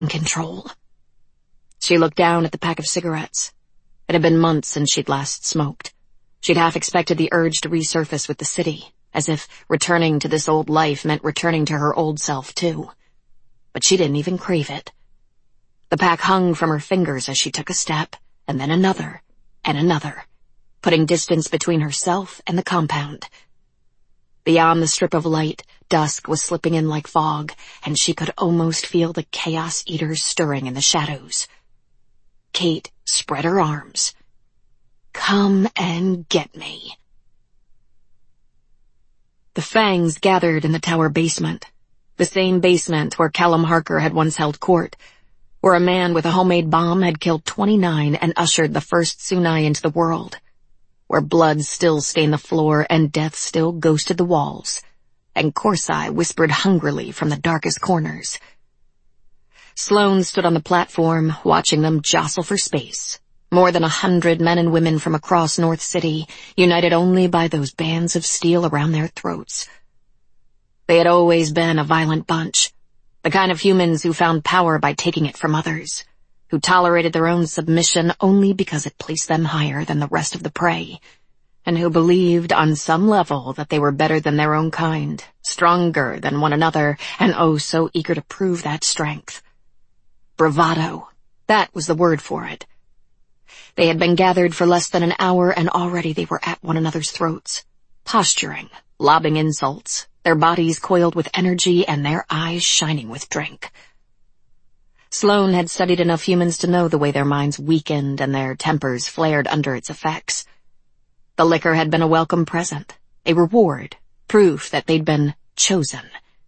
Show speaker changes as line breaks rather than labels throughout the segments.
control. She looked down at the pack of cigarettes. It had been months since she'd last smoked. She'd half expected the urge to resurface with the city, as if returning to this old life meant returning to her old self, too. But she didn't even crave it. The pack hung from her fingers as she took a step, and then another, and another, putting distance between herself and the compound. Beyond the strip of light, dusk was slipping in like fog, and she could almost feel the Chaos Eaters stirring in the shadows. Kate spread her arms. Come and get me. The Fangs gathered in the tower basement, the same basement where Callum Harker had once held court, where a man with a homemade bomb had killed 29 and ushered the first Tsunai into the world, where blood still stained the floor and death still ghosted the walls, and Korsai whispered hungrily from the darkest corners. Sloane stood on the platform, watching them jostle for space. More than 100 men and women from across North City, united only by those bands of steel around their throats. They had always been a violent bunch, the kind of humans who found power by taking it from others, who tolerated their own submission only because it placed them higher than the rest of the prey, and who believed on some level that they were better than their own kind, stronger than one another, and oh so eager to prove that strength. Bravado, that was the word for it. They had been gathered for less than an hour, and already they were at one another's throats, posturing, lobbing insults, their bodies coiled with energy and their eyes shining with drink. Sloane had studied enough humans to know the way their minds weakened and their tempers flared under its effects. The liquor had been a welcome present, a reward, proof that they'd been chosen.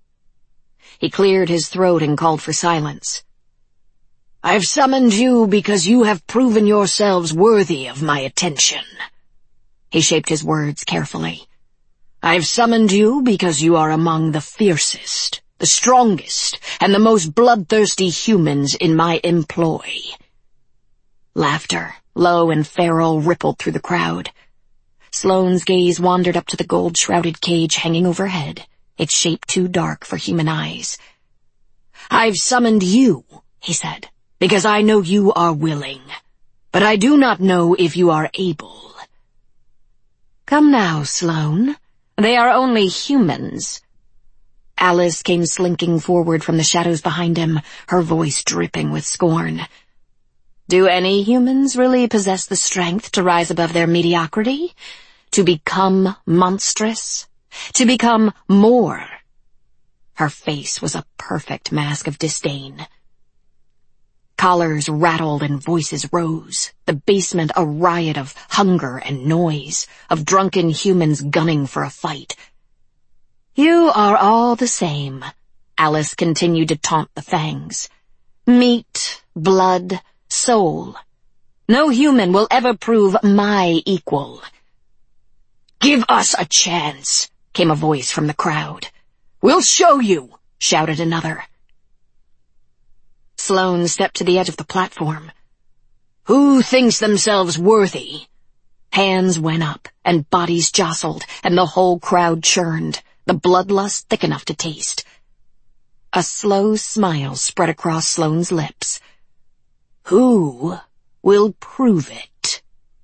He cleared his throat and called for silence. I've summoned you because you have proven yourselves worthy of my attention. He shaped his words carefully. I've summoned you because you are among the fiercest, the strongest, and the most bloodthirsty humans in my employ. Laughter, low and feral, rippled through the crowd. Sloane's gaze wandered up to the gold-shrouded cage hanging overhead, its shape too dark for human eyes. I've summoned you, he said, because I know you are willing, but I do not know if you are able. Come now, Sloane. They are only humans. Alice came slinking forward from the shadows behind him, her voice dripping with scorn. Do any humans really possess the strength to rise above their mediocrity? To become monstrous? To become more? Her face was a perfect mask of disdain. Collars rattled and voices rose, the basement a riot of hunger and noise, of drunken humans gunning for a fight. You are all the same, Alice continued to taunt the Fangs. Meat, blood, soul. No human will ever prove my equal. Give us a chance, came a voice from the crowd. We'll show you, shouted another. Sloane stepped to the edge of the platform. Who thinks themselves worthy? Hands went up, and bodies jostled, and the whole crowd churned, the bloodlust thick enough to taste. A slow smile spread across Sloane's lips. Who will prove it?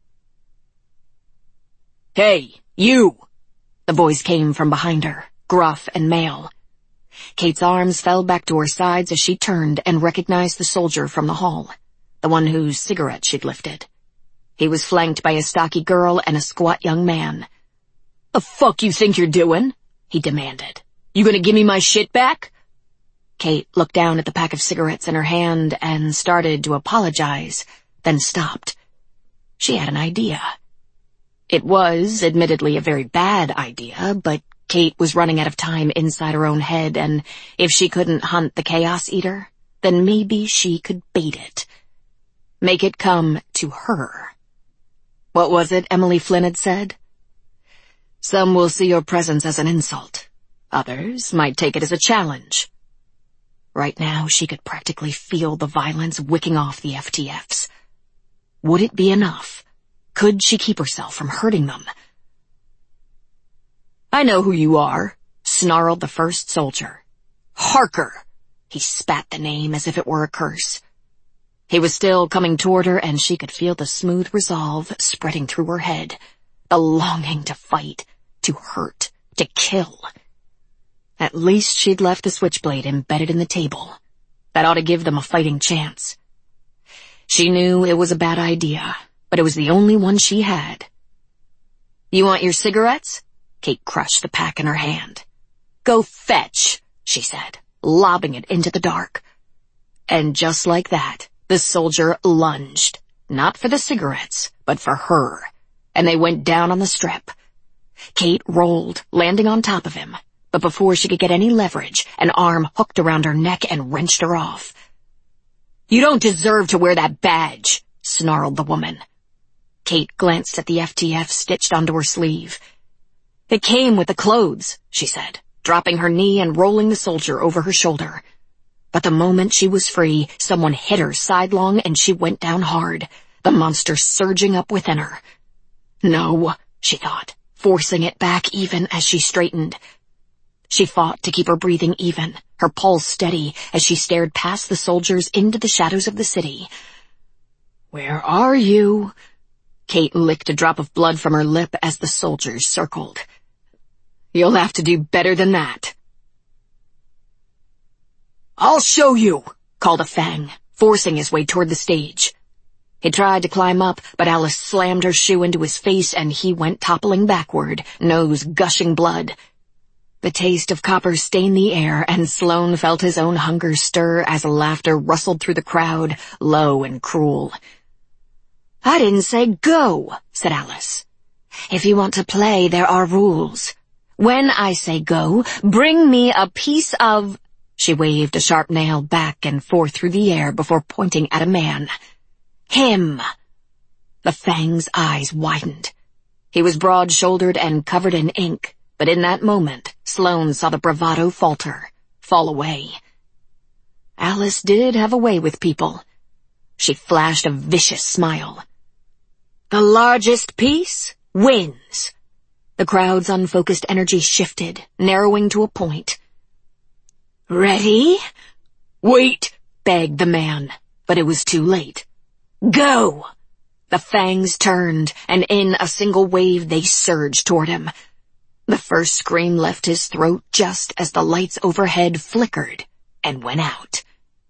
Hey, you! The voice came from behind her, gruff and male. Kate's arms fell back to her sides as she turned and recognized the soldier from the hall, the one whose cigarette she'd lifted. He was flanked by a stocky girl and a squat young man. The fuck you think you're doing? He demanded. You gonna give me my shit back? Kate looked down at the pack of cigarettes in her hand and started to apologize, then stopped. She had an idea. It was, admittedly, a very bad idea, but Kate was running out of time inside her own head, and if she couldn't hunt the Chaos Eater, then maybe she could bait it. Make it come to her. What was it Emily Flynn had said? Some will see your presence as an insult. Others might take it as a challenge. Right now, she could practically feel the violence wicking off the FTFs. Would it be enough? Could she keep herself from hurting them? I know who you are, snarled the first soldier. Harker. He spat the name as if it were a curse. He was still coming toward her, and she could feel the smooth resolve spreading through her head. The longing to fight, to hurt, to kill. At least she'd left the switchblade embedded in the table. That ought to give them a fighting chance. She knew it was a bad idea, but it was the only one she had. "You want your cigarettes?" Kate crushed the pack in her hand. "Go fetch," she said, lobbing it into the dark. And just like that, the soldier lunged, not for the cigarettes, but for her, and they went down on the strip. Kate rolled, landing on top of him, but before she could get any leverage, an arm hooked around her neck and wrenched her off. "You don't deserve to wear that badge," snarled the woman. Kate glanced at the FTF stitched onto her sleeve. "It came with the clothes," she said, dropping her knee and rolling the soldier over her shoulder. But the moment she was free, someone hit her sidelong and she went down hard, the monster surging up within her. No, she thought, forcing it back even as she straightened. She fought to keep her breathing even, her pulse steady as she stared past the soldiers into the shadows of the city. "Where are you?" Kate licked a drop of blood from her lip as the soldiers circled. "You'll have to do better than that." "I'll show you," called a Fang, forcing his way toward the stage. He tried to climb up, but Alice slammed her shoe into his face and he went toppling backward, nose gushing blood. The taste of copper stained the air, and Sloane felt his own hunger stir as laughter rustled through the crowd, low and cruel. "I didn't say go," said Alice. "If you want to play, there are rules. When I say go, bring me a piece of—" She waved a sharp nail back and forth through the air before pointing at a man. "Him." The Fang's eyes widened. He was broad-shouldered and covered in ink, but in that moment, Sloane saw the bravado falter, fall away. Alice did have a way with people. She flashed a vicious smile. "The largest piece wins." The crowd's unfocused energy shifted, narrowing to a point. "Ready?" "Wait," begged the man, but it was too late. "Go!" The Fangs turned, and in a single wave they surged toward him. The first scream left his throat just as the lights overhead flickered and went out.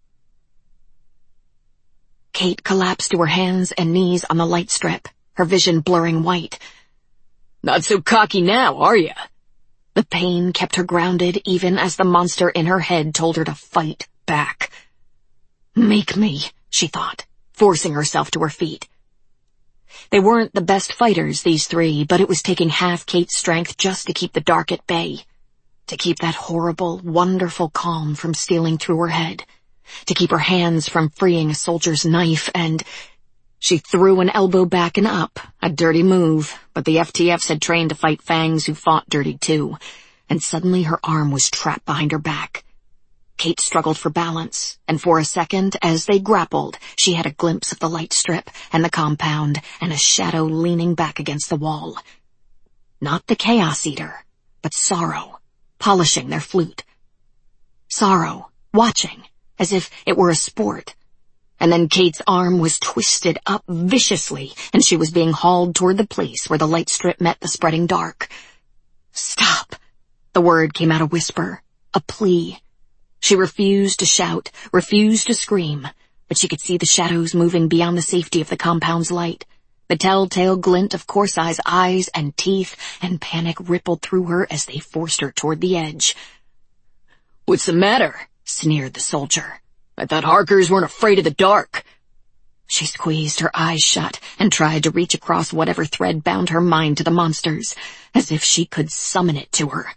Kate collapsed to her hands and knees on the light strip, her vision blurring white. "Not so cocky now, are ya?" The pain kept her grounded even as the monster in her head told her to fight back. "Make me," she thought, forcing herself to her feet. They weren't the best fighters, these three, but it was taking half Kate's strength just to keep the dark at bay, to keep that horrible, wonderful calm from stealing through her head, to keep her hands from freeing a soldier's knife, and— She threw an elbow back and up, a dirty move, but the FTFs had trained to fight Fangs who fought dirty too, and suddenly her arm was trapped behind her back. Kate struggled for balance, and for a second, as they grappled, she had a glimpse of the light strip and the compound and a shadow leaning back against the wall. Not the Chaos Eater, but Sorrow, polishing their flute. Sorrow, watching, as if it were a sport. And then Kate's arm was twisted up viciously, and she was being hauled toward the place where the light strip met the spreading dark. "Stop!" The word came out a whisper, a plea. She refused to shout, refused to scream, but she could see the shadows moving beyond the safety of the compound's light. The telltale glint of Corsair's eyes and teeth, and panic rippled through her as they forced her toward the edge. "What's the matter?" sneered the soldier. "I thought Harkers weren't afraid of the dark." She squeezed her eyes shut and tried to reach across whatever thread bound her mind to the monsters, as if she could summon it to her.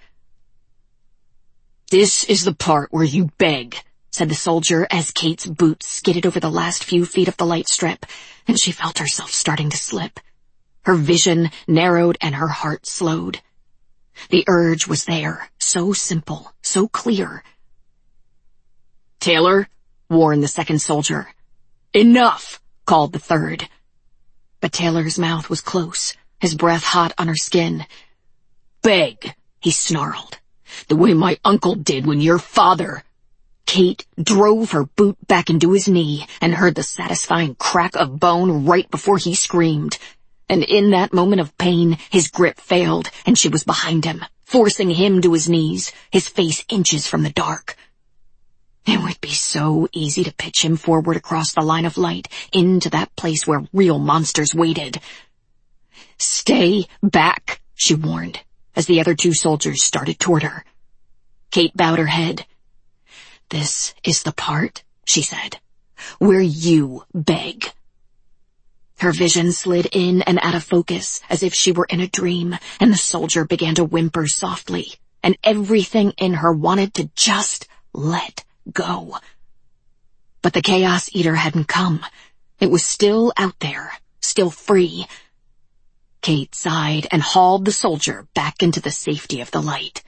"This is the part where you beg," said the soldier as Kate's boots skidded over the last few feet of the light strip, and she felt herself starting to slip. Her vision narrowed and her heart slowed. The urge was there, so simple, so clear. "Taylor," warned the second soldier. "Enough," called the third. But Taylor's mouth was close, his breath hot on her skin. "Beg," he snarled, "the way my uncle did when your father—" Kate drove her boot back into his knee and heard the satisfying crack of bone right before he screamed. And in that moment of pain, his grip failed and she was behind him, forcing him to his knees, his face inches from the dark. It would be so easy to pitch him forward across the line of light into that place where real monsters waited. "Stay back," she warned, as the other two soldiers started toward her. Kate bowed her head. "This is the part," she said, "where you beg." Her vision slid in and out of focus as if she were in a dream, and the soldier began to whimper softly, and everything in her wanted to just let go. But the Chaos Eater hadn't come. It was still out there, still free. Kate sighed and hauled the soldier back into the safety of the light.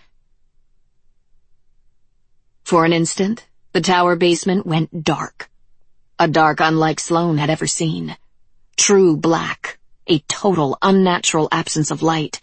For an instant, the tower basement went dark. A dark unlike Sloane had ever seen. True black, a total unnatural absence of light.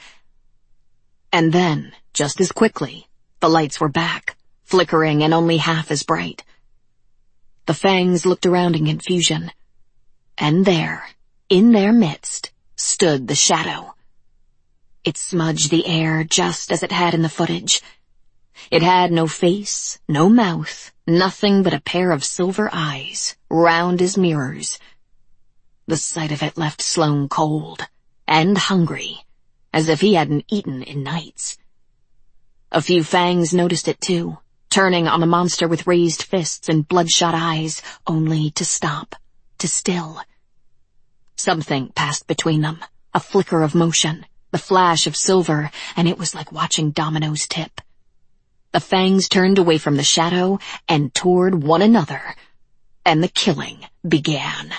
And then, just as quickly, the lights were back, flickering and only half as bright. The Fangs looked around in confusion. And there, in their midst, stood the shadow. It smudged the air just as it had in the footage. It had no face, no mouth, nothing but a pair of silver eyes, round as mirrors. The sight of it left Sloane cold and hungry, as if he hadn't eaten in nights. A few Fangs noticed it too, turning on the monster with raised fists and bloodshot eyes, only to stop, to still. Something passed between them, a flicker of motion, the flash of silver, and it was like watching dominoes tip. The Fangs turned away from the shadow and toward one another, and the killing began.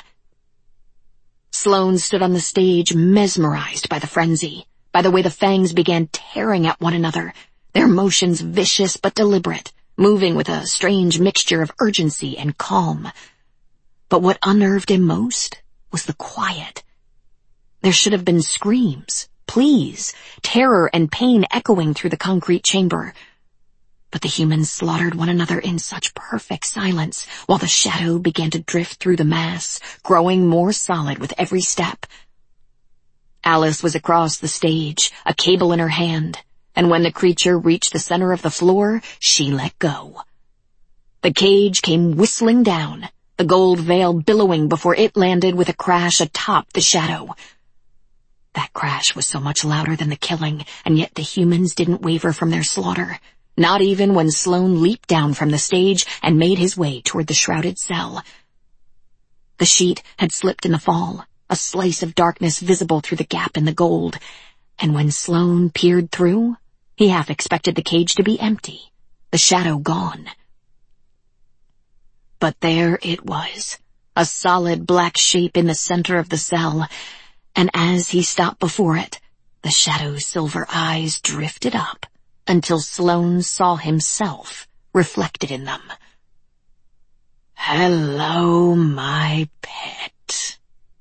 Sloane stood on the stage, mesmerized by the frenzy, by the way the Fangs began tearing at one another, their motions vicious but deliberate, moving with a strange mixture of urgency and calm. But what unnerved him most was the quiet. There should have been screams, pleas, terror and pain echoing through the concrete chamber. But the humans slaughtered one another in such perfect silence, while the shadow began to drift through the mass, growing more solid with every step. Alice was across the stage, a cable in her hand, and when the creature reached the center of the floor, she let go. The cage came whistling down, the gold veil billowing before it landed with a crash atop the shadow. That crash was so much louder than the killing, and yet the humans didn't waver from their slaughter. Not even when Sloane leaped down from the stage and made his way toward the shrouded cell. The sheet had slipped in the fall, a slice of darkness visible through the gap in the gold, and when Sloane peered through, he half expected the cage to be empty, the shadow gone. But there it was, a solid black shape in the center of the cell, and as he stopped before it, the shadow's silver eyes drifted up, until Sloane saw himself reflected in them. "Hello, my pet."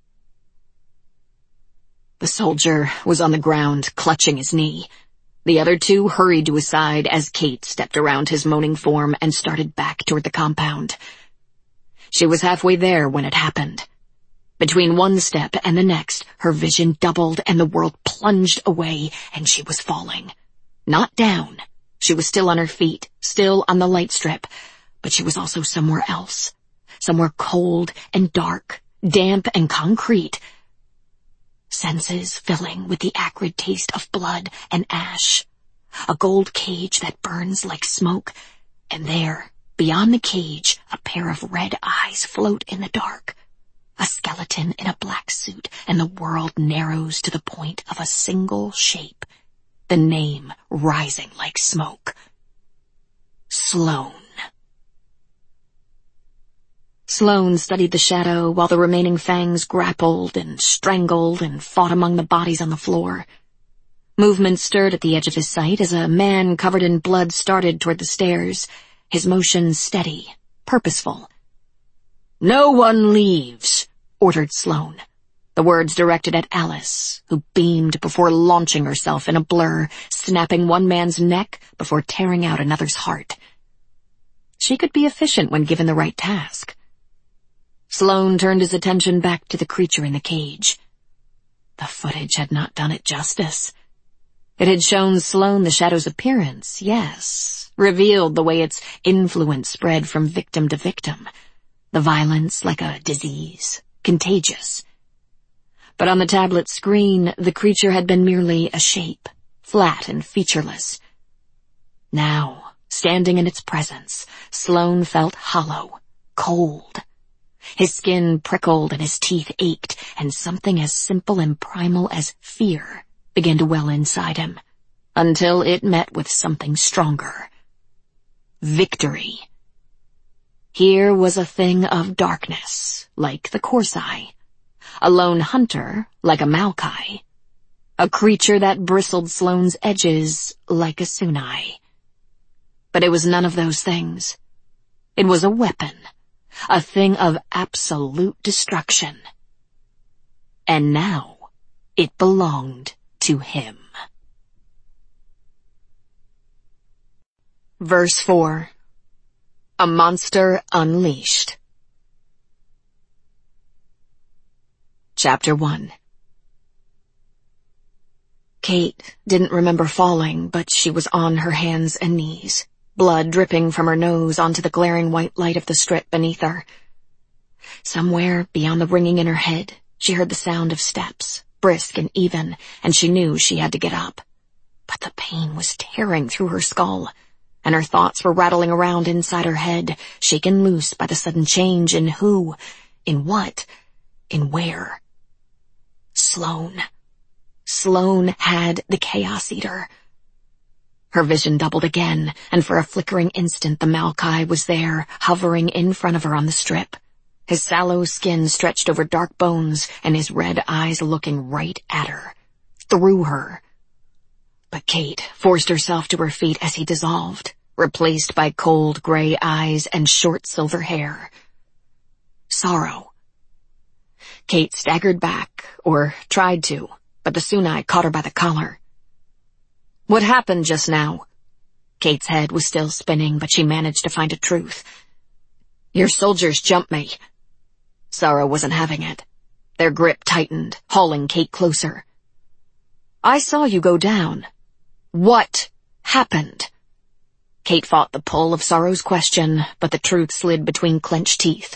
The soldier was on the ground, clutching his knee. The other two hurried to his side as Kate stepped around his moaning form and started back toward the compound. She was halfway there when it happened. Between one step and the next, her vision doubled and the world plunged away, and she was falling. Not down. She was still on her feet, still on the light strip, but she was also somewhere else. Somewhere cold and dark, damp and concrete. Senses filling with the acrid taste of blood and ash. A gold cage that burns like smoke, and there, beyond the cage, a pair of red eyes float in the dark. A skeleton in a black suit, and the world narrows to the point of a single shape. The name rising like smoke. Sloane. Sloane studied the shadow while the remaining Fangs grappled and strangled and fought among the bodies on the floor. Movement stirred at the edge of his sight as a man covered in blood started toward the stairs, his motion steady, purposeful. "No one leaves," ordered Sloane. The words directed at Alice, who beamed before launching herself in a blur, snapping one man's neck before tearing out another's heart. she could be efficient when given the right task. Sloane turned his attention back to the creature in the cage. The footage had not done it justice. It had shown Sloane the shadow's appearance, yes, revealed the way its influence spread from victim to victim, the violence like a disease, contagious. But on the tablet screen, the creature had been merely a shape, flat and featureless. Now, standing in its presence, Sloane felt hollow, cold. His skin prickled and his teeth ached, and something as simple and primal as fear began to well inside him, until it met with something stronger. Victory. Here was a thing of darkness, like the Corsai, a lone hunter, like a Maokai, a creature that bristled Sloane's edges like a Sunai. But it was none of those things. It was a weapon, a thing of absolute destruction. And now it belonged to him. Verse 4. A Monster Unleashed. Chapter 1. Kate didn't remember falling, but she was on her hands and knees, blood dripping from her nose onto the glaring white light of the strip beneath her. Somewhere beyond the ringing in her head, she heard the sound of steps, brisk and even, and she knew she had to get up. But the pain was tearing through her skull, and her thoughts were rattling around inside her head, shaken loose by the sudden change in who, in what, in where. Sloane. Sloane had the Chaos Eater. Her vision doubled again, and for a flickering instant the Maokai was there, hovering in front of her on the strip. His sallow skin stretched over dark bones, and his red eyes looking right at her, through her. But Kate forced herself to her feet as he dissolved, replaced by cold gray eyes and short silver hair. Sorrow. Kate staggered back, or tried to, but the Sunai caught her by the collar. What happened just now? Kate's head was still spinning, but she managed to find a truth. Your soldiers jumped me. Sorrow wasn't having it. Their grip tightened, hauling Kate closer. I saw you go down. What happened? Kate fought the pull of Sorrow's question, but the truth slid between clenched teeth.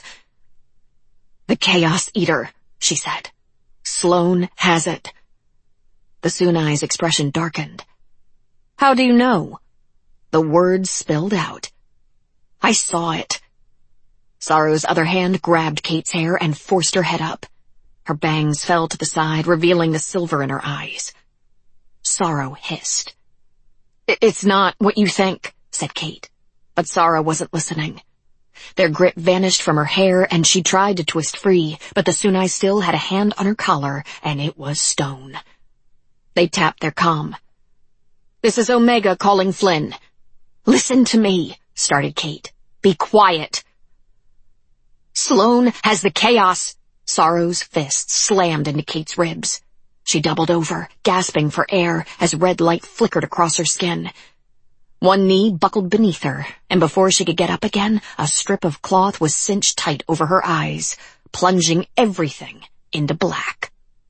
The Chaos Eater, she said. Sloane has it. The Sunai's expression darkened. How do you know? The words spilled out. I saw it. Sorrow's other hand grabbed Kate's hair and forced her head up. Her bangs fell to the side, revealing the silver in her eyes. Sorrow hissed. It's not what you think, said Kate, but Sorrow wasn't listening. Their grip vanished from her hair, and she tried to twist free, but the Sunai still had a hand on her collar, and it was stone. They tapped their comm. This is Omega calling Flynn. Listen to me, started Kate. Be quiet. Sloane has the chaos. Sorrow's fist slammed into Kate's ribs. She doubled over, gasping for air as red light flickered across her skin. One knee buckled beneath her, and before she could get up again, a strip of cloth was cinched tight over her eyes, plunging everything into black.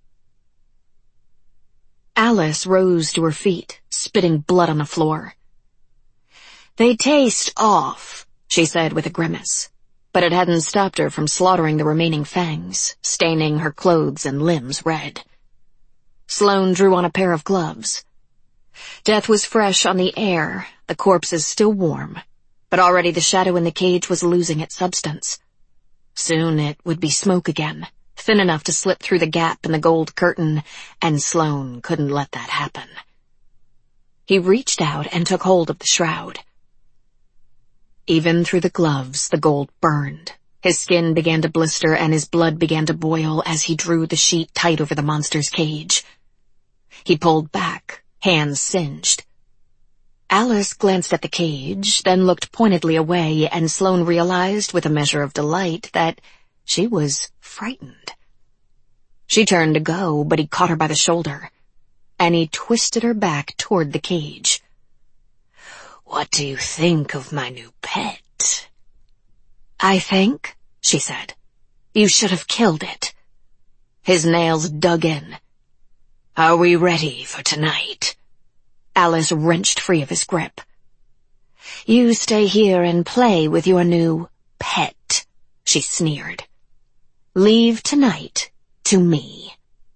Alice rose to her feet, spitting blood on the floor. They taste off, she said with a grimace, but it hadn't stopped her from slaughtering the remaining fangs, staining her clothes and limbs red. Sloane drew on a pair of gloves. Death was fresh on the air, the corpses still warm, but already the shadow in the cage was losing its substance. Soon it would be smoke again, thin enough to slip through the gap in the gold curtain, and Sloane couldn't let that happen. He reached out and took hold of the shroud. Even through the gloves, the gold burned. His skin began to blister and his blood began to boil as he drew the sheet tight over the monster's cage. He pulled back, hands singed. Alice glanced at the cage, then looked pointedly away, and Sloane realized with a measure of delight that she was frightened. She turned to go, but he caught her by the shoulder, and he twisted her back toward the cage. What do you think of my new pet? But I think, she said, you should have killed it. His nails dug in. Are we ready for tonight? Alice wrenched free of his grip. You stay here and play with your new pet, she sneered. Leave tonight to me.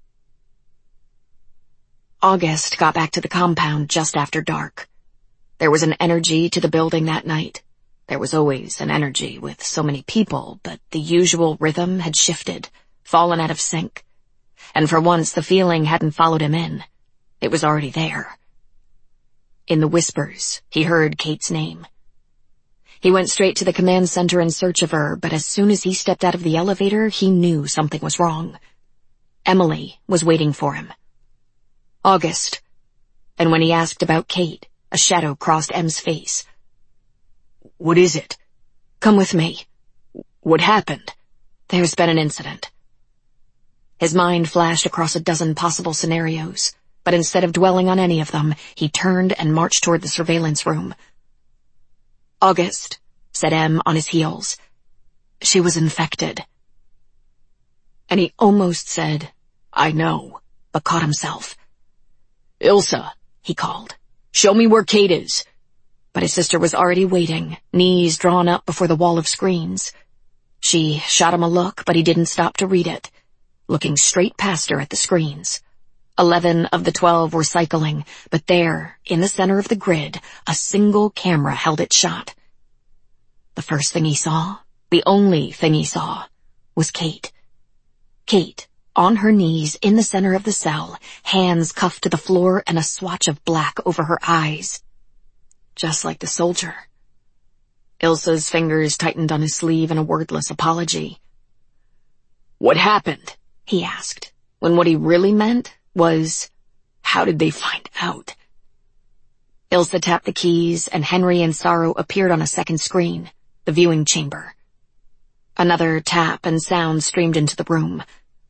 August got back to the compound just after dark. There was an energy to the building that night. There was always an energy with so many people, but the usual rhythm had shifted, fallen out of sync. And for once the feeling hadn't followed him in. It was already there. In the whispers, he heard Kate's name. He went straight to the command center in search of her, but as soon as he stepped out of the elevator, he knew something was wrong. Emily was waiting for him. August. And when he asked about Kate, a shadow crossed Em's face. What is it? Come with me. What happened? There's been an incident. His mind flashed across a dozen possible scenarios, but instead of dwelling on any of them, he turned and marched toward the surveillance room. August, said Em on his heels. She was infected. And he almost said, I know, but caught himself. Ilsa, he called. Show me where Kate is. But his sister was already waiting, knees drawn up before the wall of screens. She shot him a look, but he didn't stop to read it, looking straight past her at the screens. 11 of the 12 were cycling, but there, in the center of the grid, a single camera held its shot. The first thing he saw, the only thing he saw, was Kate. Kate, on her knees in the center of the cell, hands cuffed to the floor and a swatch of black over her eyes. Just like the soldier. Ilsa's fingers tightened on his sleeve in a wordless apology. What happened? He asked, when what he really meant was, how did they find out? Ilsa tapped the keys and Henry and Sorrow appeared on a second screen, the viewing chamber. Another tap and sound streamed into the room.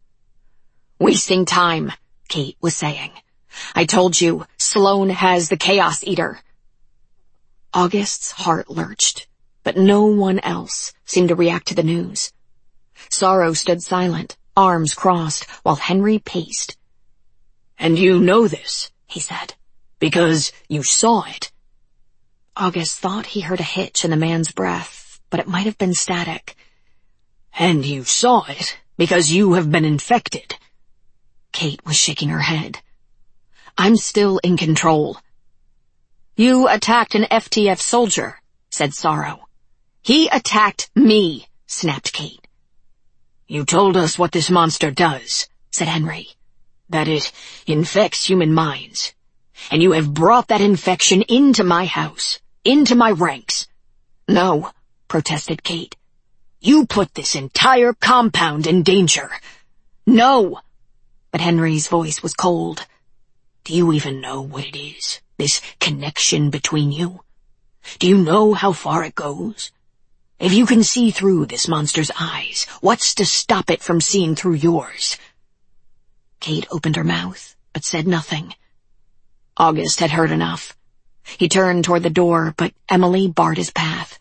Wasting time, Kate was saying. I told you, Sloane has the Chaos Eater. August's heart lurched, but no one else seemed to react to the news. Sorrow stood silent, arms crossed, while Henry paced. And you know this, he said, because you saw it. August thought he heard a hitch in the man's breath, but it might have been static. And you saw it because you have been infected. Kate was shaking her head. I'm still in control. You attacked an FTF soldier, said Sorrow. He attacked me, snapped Kate. You told us what this monster does, said Henry. That it infects human minds. And you have brought that infection into my house, into my ranks. No, protested Kate. You put this entire compound in danger. No. But Henry's voice was cold. Do you even know what it is, this connection between you? Do you know how far it goes? If you can see through this monster's eyes, what's to stop it from seeing through yours? Kate opened her mouth, but said nothing. August had heard enough. He turned toward the door, but Emily barred his path.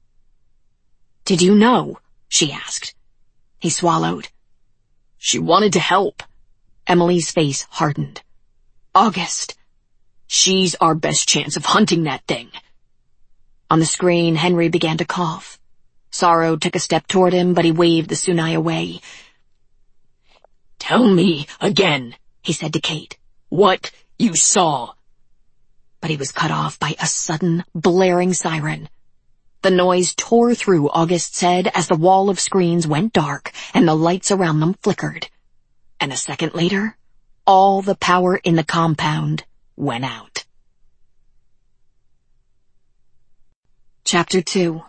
Did you know? She asked. He swallowed. She wanted to help. Emily's face hardened. August. She's our best chance of hunting that thing. On the screen, Henry began to cough. Sorrow took a step toward him, but he waved the Sunai away. Tell me again, he said to Kate, what you saw. But he was cut off by a sudden, blaring siren. The noise tore through August's head as the wall of screens went dark and the lights around them flickered. And a second later, all the power in the compound went out. Chapter 2.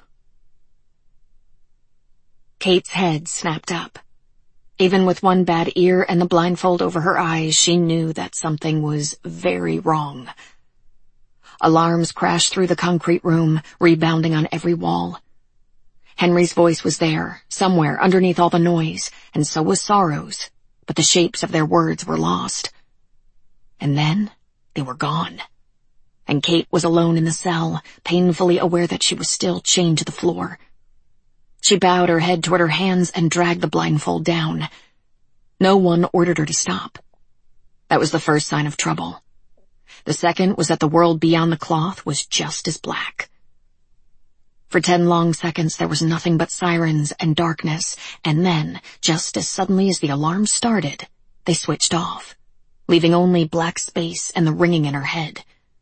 Kate's head snapped up. Even with one bad ear and the blindfold over her eyes, she knew that something was very wrong. Alarms crashed through the concrete room, rebounding on every wall. Henry's voice was there, somewhere underneath all the noise, and so was Sorrow's, but the shapes of their words were lost. And then they were gone. and Kate was alone in the cell, painfully aware that she was still chained to the floor. She bowed her head toward her hands and dragged the blindfold down. No one ordered her to stop. That was the first sign of trouble. The second was that the world beyond the cloth was just as black. For 10 long seconds there was nothing but sirens and darkness, and then, just as suddenly as the alarm started, they switched off, leaving only black space and the ringing in her head.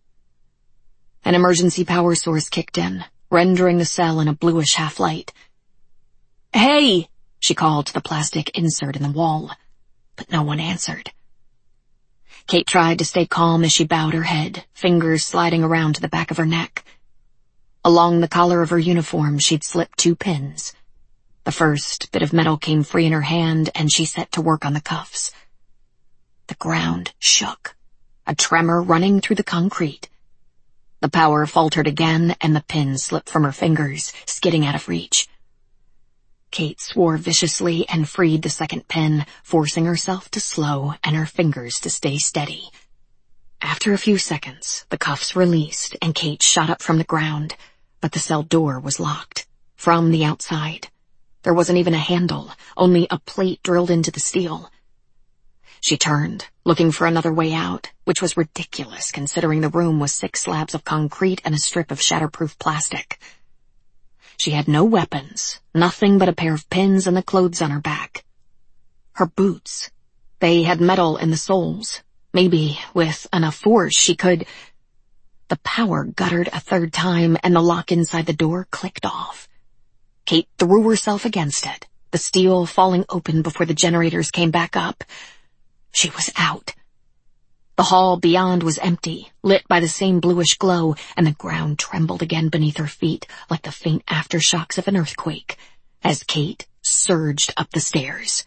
An emergency power source kicked in, rendering the cell in a bluish half-light. "Hey!" she called to the plastic insert in the wall, but no one answered. Kate tried to stay calm as she bowed her head, fingers sliding around to the back of her neck. Along the collar of her uniform she'd slipped 2 pins. The first bit of metal came free in her hand, and she set to work on the cuffs. The ground shook, a tremor running through the concrete. The power faltered again, and the pin slipped from her fingers, skidding out of reach. Kate swore viciously and freed the second pin, forcing herself to slow and her fingers to stay steady. After a few seconds, the cuffs released and Kate shot up from the ground, but the cell door was locked. From the outside. There wasn't even a handle, only a plate drilled into the steel. She turned, looking for another way out, which was ridiculous considering the room was 6 slabs of concrete and a strip of shatterproof plastic. She had no weapons, nothing but a pair of pins and the clothes on her back. Her boots. They had metal in the soles. Maybe, with enough force, she could... The power guttered a third time, and the lock inside the door clicked off. Kate threw herself against it, the steel falling open before the generators came back up. She was out. The hall beyond was empty, lit by the same bluish glow, and the ground trembled again beneath her feet like the faint aftershocks of an earthquake, as Kate surged up the stairs.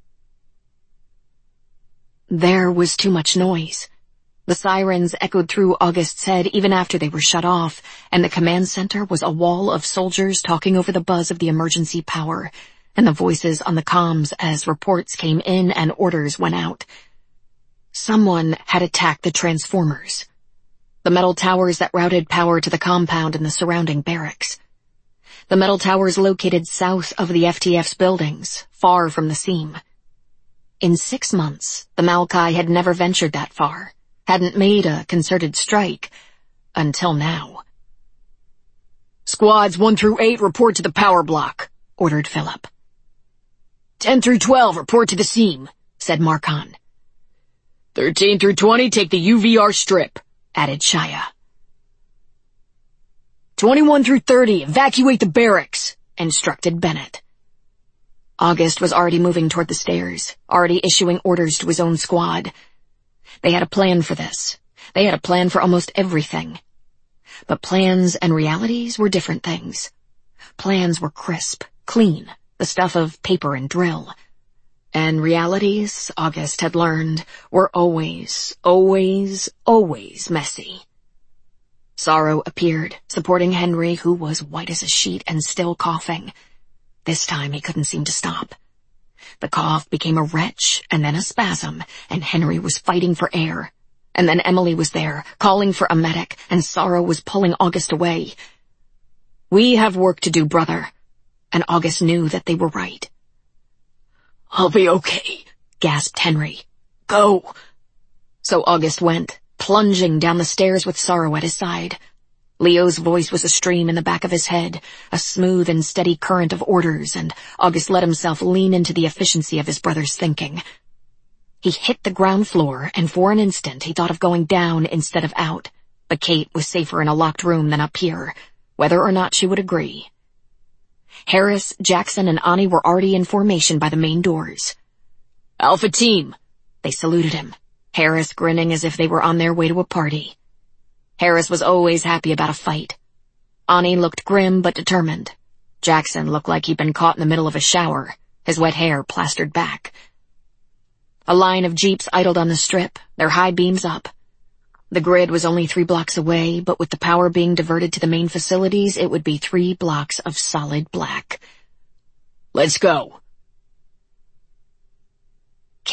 There was too much noise. The sirens echoed through August's head even after they were shut off, and the command center was a wall of soldiers talking over the buzz of the emergency power, and the voices on the comms as reports came in and orders went out. Someone had attacked the transformers, the metal towers that routed power to the compound and the surrounding barracks. The metal towers located south of the FTF's buildings, far from the seam. In 6 months, the Maokai had never ventured that far, hadn't made a concerted strike, until now. "Squads 1 through 8 report to the power block," ordered Philip. 10 through 12 report to the seam, said Marcon. 13 through 20 take the UVR strip, added Shia. 21 through 30 evacuate the barracks, instructed Bennett. August was already moving toward the stairs, already issuing orders to his own squad. They had a plan for this. They had a plan for almost everything. But plans and realities were different things. Plans were crisp, clean, the stuff of paper and drill. And realities, August had learned, were always, always, always messy. Sorrow appeared, supporting Henry, who was white as a sheet and still coughing. This time he couldn't seem to stop. The cough became a retch and then a spasm, and Henry was fighting for air. And then Emily was there, calling for a medic, and Sorrow was pulling August away. "We have work to do, brother." And August knew that they were right. "I'll be okay," gasped Henry. "Go." So August went, plunging down the stairs with Sorrow at his side. Leo's voice was a stream in the back of his head, a smooth and steady current of orders, and August let himself lean into the efficiency of his brother's thinking. He hit the ground floor, and for an instant he thought of going down instead of out, but Kate was safer in a locked room than up here, whether or not she would agree. Harris, Jackson, and Ani were already in formation by the main doors. "Alpha team!" They saluted him, Harris grinning as if they were on their way to a party. Harris was always happy about a fight. Ani looked grim but determined. Jackson looked like he'd been caught in the middle of a shower, his wet hair plastered back. A line of jeeps idled on the strip, their high beams up. The grid was only 3 blocks away, but with the power being diverted to the main facilities, it would be 3 blocks of solid black. "Let's go." Kate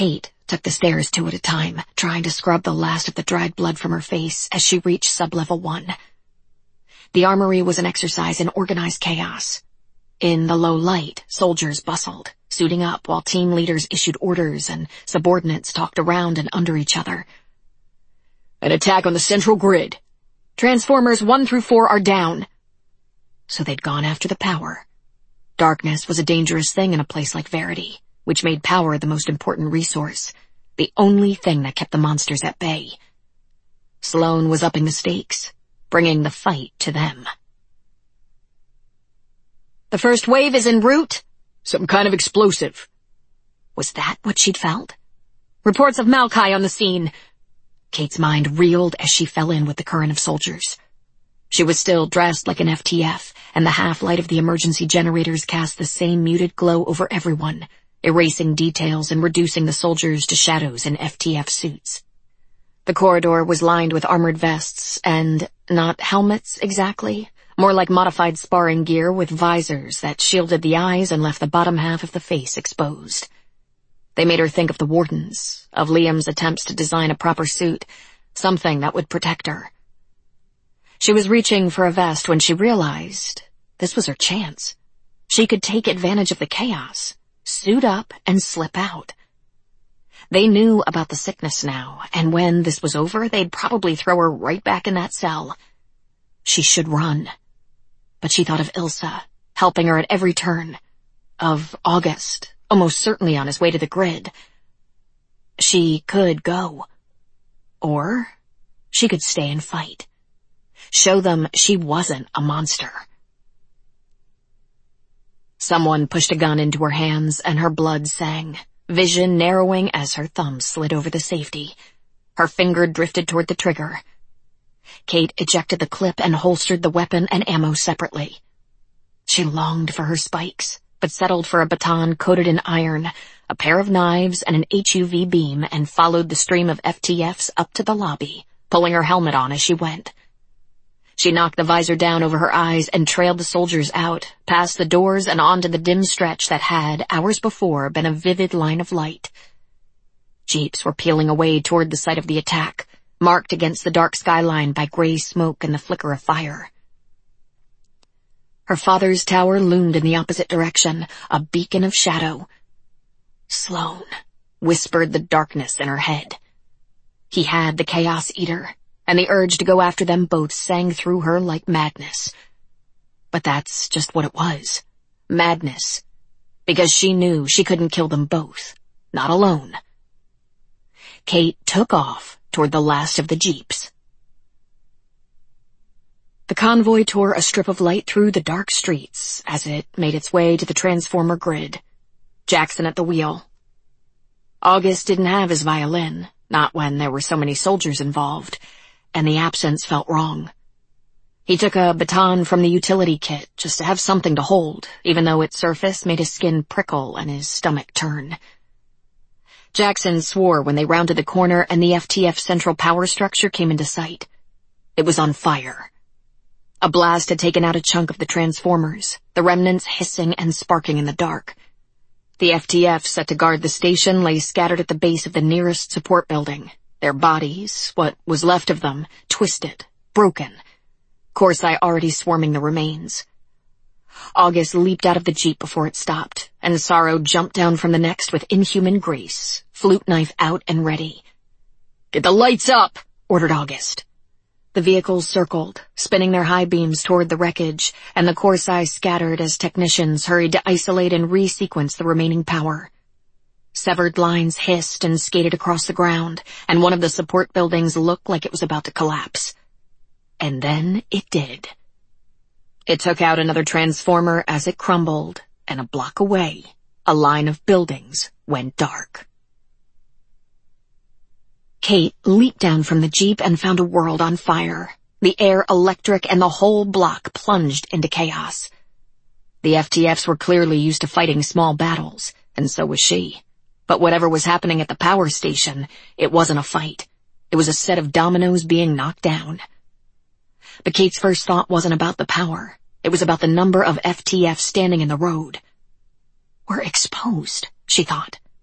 took the stairs 2 at a time, trying to scrub the last of the dried blood from her face as she reached sub-level 1. The armory was an exercise in organized chaos. In the low light, soldiers bustled, suiting up while team leaders issued orders and subordinates talked around and under each other. An attack on the central grid. Transformers 1 through 4 are down. So they'd gone after the power. Darkness was a dangerous thing in a place like Verity, which made power the most important resource, the only thing that kept the monsters at bay. Sloan was upping the stakes, bringing the fight to them. The first wave is en route. Some kind of explosive. Was that what she'd felt? Reports of Maokai on the scene. Kate's mind reeled as she fell in with the current of soldiers. She was still dressed like an FTF, and the half-light of the emergency generators cast the same muted glow over everyone, erasing details and reducing the soldiers to shadows in FTF suits. The corridor was lined with armored vests and not helmets exactly, more like modified sparring gear with visors that shielded the eyes and left the bottom half of the face exposed. They made her think of the wardens, of Liam's attempts to design a proper suit, something that would protect her. She was reaching for a vest when she realized this was her chance. She could take advantage of the chaos, suit up, and slip out. They knew about the sickness now, and when this was over, they'd probably throw her right back in that cell. She should run. But she thought of Ilsa, helping her at every turn. Of August, almost certainly on his way to the grid. She could go. Or she could stay and fight. Show them she wasn't a monster. Someone pushed a gun into her hands and her blood sang, vision narrowing as her thumb slid over the safety. Her finger drifted toward the trigger. Kate ejected the clip and holstered the weapon and ammo separately. She longed for her spikes, but settled for a baton coated in iron, a pair of knives and an HUV beam, and followed the stream of FTFs up to the lobby, pulling her helmet on as she went. She knocked the visor down over her eyes and trailed the soldiers out, past the doors and onto the dim stretch that had, hours before, been a vivid line of light. Jeeps were peeling away toward the site of the attack, marked against the dark skyline by gray smoke and the flicker of fire. Her father's tower loomed in the opposite direction, a beacon of shadow. Sloan, whispered the darkness in her head. He had the Chaos Eater, and the urge to go after them both sang through her like madness. But that's just what it was. Madness. Because she knew she couldn't kill them both. Not alone. Kate took off toward the last of the jeeps. The convoy tore a strip of light through the dark streets as it made its way to the transformer grid. Jackson at the wheel. August didn't have his violin, not when there were so many soldiers involved, and the absence felt wrong. He took a baton from the utility kit just to have something to hold, even though its surface made his skin prickle and his stomach turn. Jackson swore when they rounded the corner and the FTF central power structure came into sight. It was on fire. A blast had taken out a chunk of the transformers, the remnants hissing and sparking in the dark. The FTF set to guard the station lay scattered at the base of the nearest support building, their bodies, what was left of them, twisted, broken. Corsai already swarming the remains. August leaped out of the jeep before it stopped, and Sorrow jumped down from the next with inhuman grace, flute knife out and ready. "Get the lights up," ordered August. The vehicles circled, spinning their high beams toward the wreckage, and the Corsai scattered as technicians hurried to isolate and re-sequence the remaining power. Severed lines hissed and skated across the ground, and one of the support buildings looked like it was about to collapse. And then it did. It took out another transformer as it crumbled, and a block away, a line of buildings went dark. Kate leaped down from the jeep and found a world on fire. The air electric and the whole block plunged into chaos. The FTFs were clearly used to fighting small battles, and so was she. But whatever was happening at the power station, it wasn't a fight. It was a set of dominoes being knocked down. But Kate's first thought wasn't about the power. It was about the number of FTFs standing in the road. We're exposed, she thought.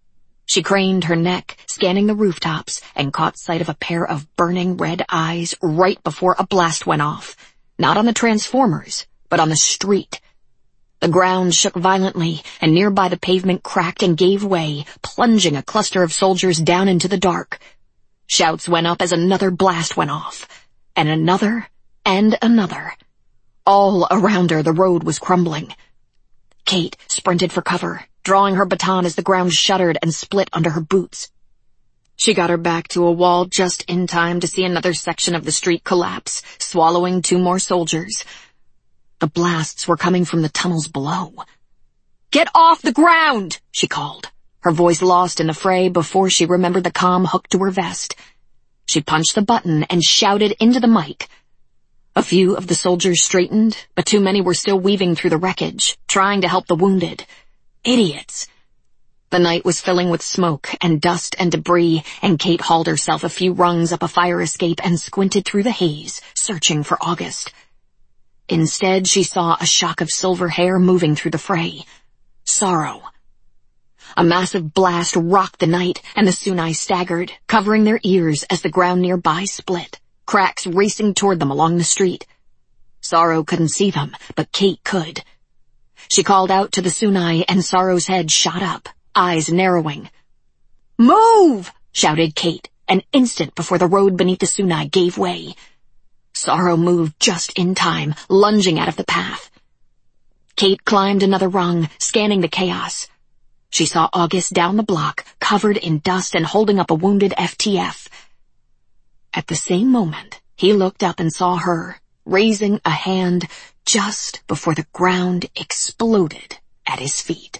She craned her neck, scanning the rooftops, and caught sight of a pair of burning red eyes right before a blast went off. Not on the transformers, but on the street. The ground shook violently, and nearby the pavement cracked and gave way, plunging a cluster of soldiers down into the dark. Shouts went up as another blast went off, and another, and another. All around her the road was crumbling. Kate sprinted for cover, drawing her baton as the ground shuddered and split under her boots. She got her back to a wall just in time to see another section of the street collapse, swallowing 2 more soldiers. The blasts were coming from the tunnels below. "Get off the ground!" she called, her voice lost in the fray before she remembered the comm hooked to her vest. She punched the button and shouted into the mic. A few of the soldiers straightened, but too many were still weaving through the wreckage, trying to help the wounded. Idiots. The night was filling with smoke and dust and debris, and Kate hauled herself a few rungs up a fire escape and squinted through the haze, searching for August. Instead, she saw a shock of silver hair moving through the fray. Sorrow. A massive blast rocked the night, and the Sunai staggered, covering their ears as the ground nearby split, cracks racing toward them along the street. Sorrow couldn't see them, but Kate could. She called out to the Sunai, and Sorrow's head shot up, eyes narrowing. "Move!" shouted Kate, an instant before the road beneath the Sunai gave way. Sorrow moved just in time, lunging out of the path. Kate climbed another rung, scanning the chaos. She saw August down the block, covered in dust and holding up a wounded FTF. At the same moment, he looked up and saw her, raising a hand just before the ground exploded at his feet.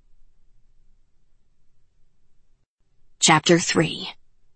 Chapter 3.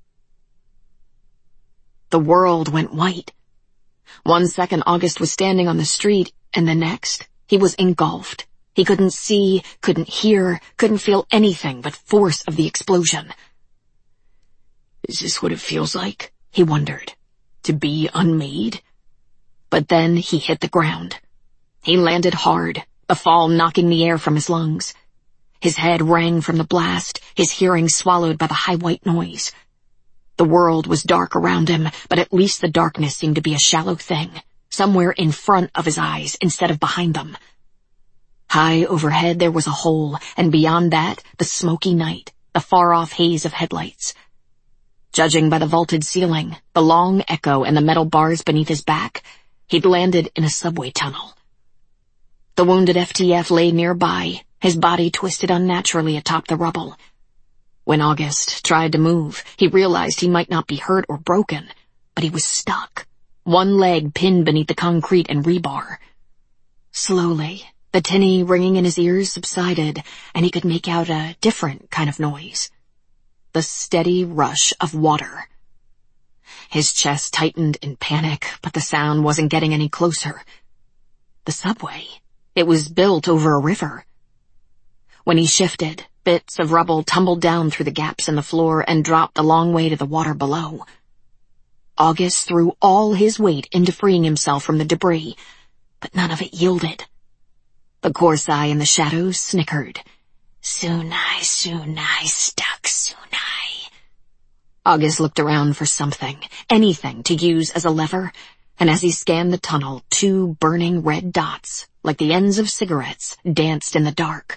The world went white. 1 second August was standing on the street, and the next, he was engulfed. He couldn't see, couldn't hear, couldn't feel anything but force of the explosion. Is this what it feels like? He wondered. To be unmade? But then he hit the ground. He landed hard, the fall knocking the air from his lungs. His head rang from the blast, his hearing swallowed by the high white noise. The world was dark around him, but at least the darkness seemed to be a shallow thing, somewhere in front of his eyes instead of behind them. High overhead there was a hole, and beyond that, the smoky night, the far-off haze of headlights. Judging by the vaulted ceiling, the long echo, and the metal bars beneath his back, he'd landed in a subway tunnel. The wounded FTF lay nearby, his body twisted unnaturally atop the rubble. When August tried to move, he realized he might not be hurt or broken, but he was stuck, one leg pinned beneath the concrete and rebar. Slowly, the tinny ringing in his ears subsided, and he could make out a different kind of noise. The steady rush of water. His chest tightened in panic, but the sound wasn't getting any closer. The subway. It was built over a river. When he shifted, bits of rubble tumbled down through the gaps in the floor and dropped a long way to the water below. August threw all his weight into freeing himself from the debris, but none of it yielded. The Korsai in the shadows snickered. Sunai, Sunai, stuck Sunai. August looked around for something, anything to use as a lever, and as he scanned the tunnel, 2 burning red dots, like the ends of cigarettes, danced in the dark.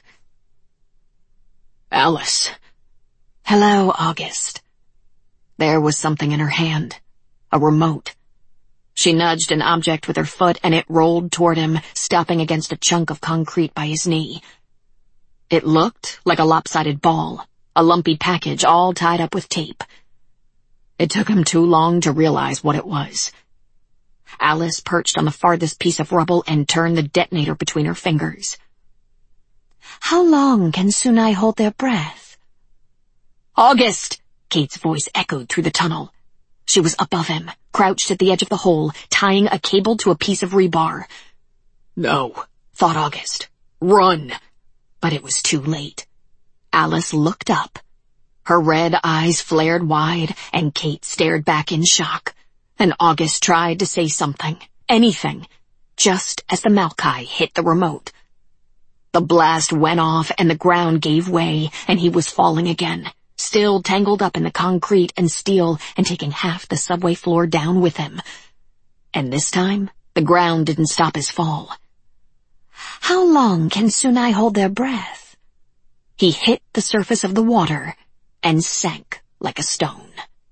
Alice. Hello, August. There was something in her hand. A remote. She nudged an object with her foot and it rolled toward him, stopping against a chunk of concrete by his knee. It looked like a lopsided ball, a lumpy package all tied up with tape. It took him too long to realize what it was. Alice perched on the farthest piece of rubble and turned the detonator between her fingers. How long can Sunai hold their breath? August! Kate's voice echoed through the tunnel. She was above him, crouched at the edge of the hole, tying a cable to a piece of rebar. No, thought August. Run! But it was too late. Alice looked up. Her red eyes flared wide, and Kate stared back in shock. And August tried to say something, anything, just as the Maokai hit the remote. The blast went off and the ground gave way, and he was falling again, still tangled up in the concrete and steel and taking half the subway floor down with him. And this time, the ground didn't stop his fall. How long can Sunai hold their breath? He hit the surface of the water and sank like a stone.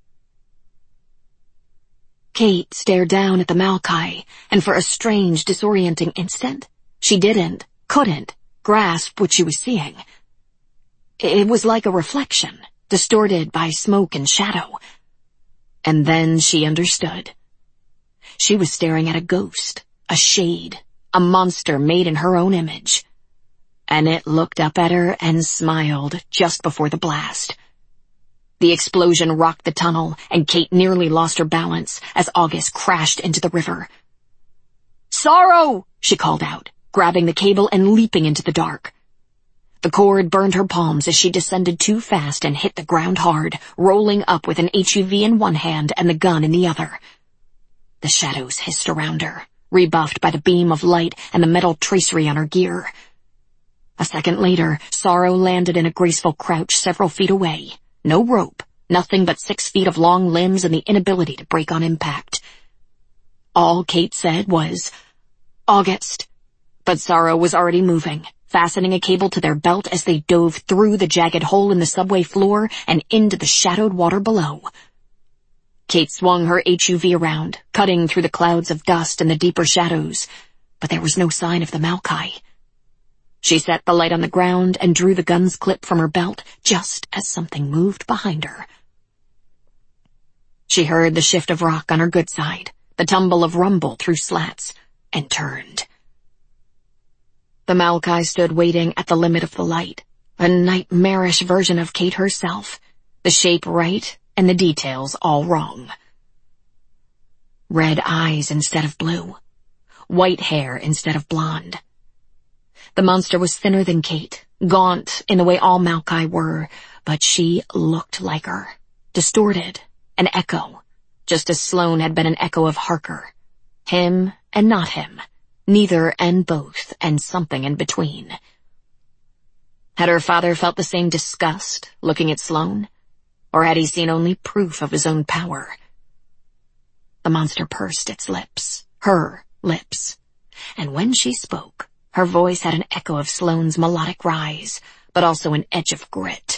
Kate stared down at the Maokai, and for a strange, disorienting instant, she couldn't grasp what she was seeing. It was like a reflection, distorted by smoke and shadow. And then she understood. She was staring at a ghost, a shade, a monster made in her own image. And it looked up at her and smiled just before the blast. The explosion rocked the tunnel, and Kate nearly lost her balance as August crashed into the river. "Sorrow!" she called out, grabbing the cable and leaping into the dark. The cord burned her palms as she descended too fast and hit the ground hard, rolling up with an HUV in one hand and the gun in the other. The shadows hissed around her, rebuffed by the beam of light and the metal tracery on her gear. A second later, Sorrow landed in a graceful crouch several feet away. No rope, nothing but 6 feet of long limbs and the inability to break on impact. All Kate said was, "August." But Sorrow was already moving, fastening a cable to their belt as they dove through the jagged hole in the subway floor and into the shadowed water below. Kate swung her HUV around, cutting through the clouds of dust and the deeper shadows, but there was no sign of the Maokai. She set the light on the ground and drew the gun's clip from her belt just as something moved behind her. She heard the shift of rock on her good side, the tumble of rumble through slats, and turned. The Maokai stood waiting at the limit of the light, a nightmarish version of Kate herself, the shape right and the details all wrong. Red eyes instead of blue, white hair instead of blonde. The monster was thinner than Kate, gaunt in the way all Maokai were, but she looked like her, distorted, an echo, just as Sloane had been an echo of Harker. Him and not him, neither and both, and something in between. Had her father felt the same disgust looking at Sloane, or had he seen only proof of his own power? The monster pursed its lips, her lips, and when she spoke, her voice had an echo of Sloane's melodic rise, but also an edge of grit.